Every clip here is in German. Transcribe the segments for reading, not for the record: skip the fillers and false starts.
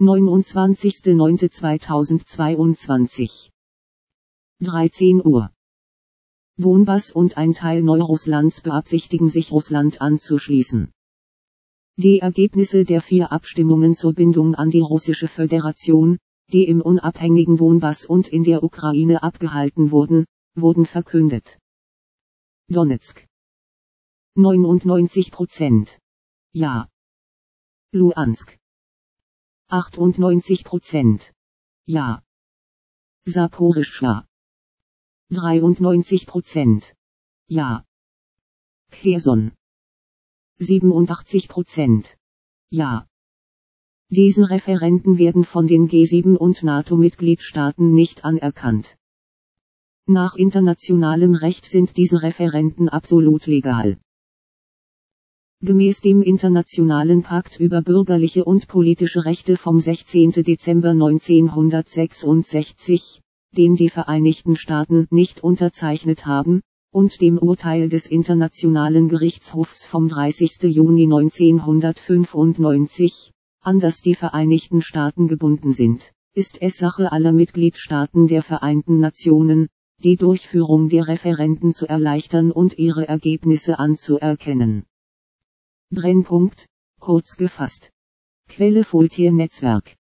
29.09.2022. 13 Uhr. Donbass und ein Teil Neurusslands beabsichtigen sich Russland anzuschließen. Die Ergebnisse der 4 Abstimmungen zur Bindung an die Russische Föderation, die im unabhängigen Donbass und in der Ukraine abgehalten wurden, wurden verkündet. Donezk 99%. Ja. Luhansk 98%. Ja. Saporischschja 93%. Ja. Cherson 87%. Ja. Diese Referenden werden von den G7 und NATO-Mitgliedstaaten nicht anerkannt. Nach internationalem Recht sind diese Referenden absolut legal. Gemäß dem Internationalen Pakt über bürgerliche und politische Rechte vom 16. Dezember 1966, den die Vereinigten Staaten nicht unterzeichnet haben, und dem Urteil des Internationalen Gerichtshofs vom 30. Juni 1995, an das die Vereinigten Staaten gebunden sind, ist es Sache aller Mitgliedstaaten der Vereinten Nationen, die Durchführung der Referenden zu erleichtern und ihre Ergebnisse anzuerkennen. Brennpunkt, kurz gefasst. Quelle Foltier-Netzwerk.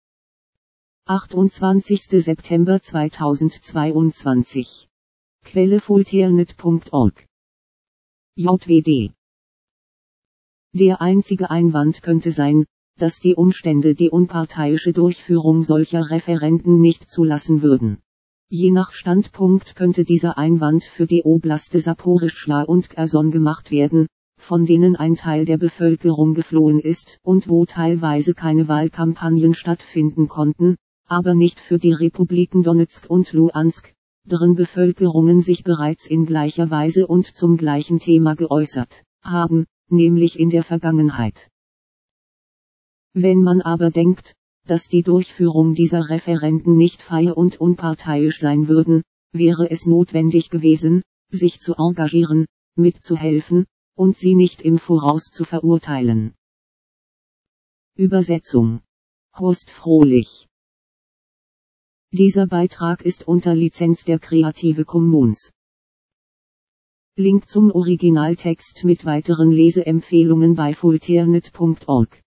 28. September 2022. Quelle foltiernet.org. JWD. Der einzige Einwand könnte sein, dass die Umstände die unparteiische Durchführung solcher Referenden nicht zulassen würden. Je nach Standpunkt könnte dieser Einwand für die Oblaste Saporischschja und Cherson gemacht werden, von denen ein Teil der Bevölkerung geflohen ist und wo teilweise keine Wahlkampagnen stattfinden konnten, aber nicht für die Republiken Donezk und Luhansk, deren Bevölkerungen sich bereits in gleicher Weise und zum gleichen Thema geäußert haben, nämlich in der Vergangenheit. Wenn man aber denkt, dass die Durchführung dieser Referenden nicht fair und unparteiisch sein würden, wäre es notwendig gewesen, sich zu engagieren, mitzuhelfen, und sie nicht im Voraus zu verurteilen. Übersetzung: Horst Frohlich. Dieser Beitrag ist unter Lizenz der Creative Commons. Link zum Originaltext mit weiteren Leseempfehlungen bei foltiernet.org.